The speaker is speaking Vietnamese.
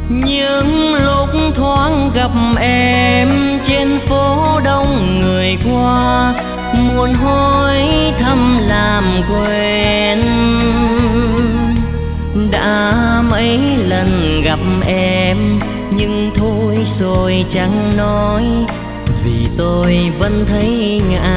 Những lúc thoáng gặp em trên phố đông người qua, muốn hỏi thăm làm quen. Đã mấy lần gặp em nhưng thôi rồi chẳng nói, vì tôi vẫn thấy ngại.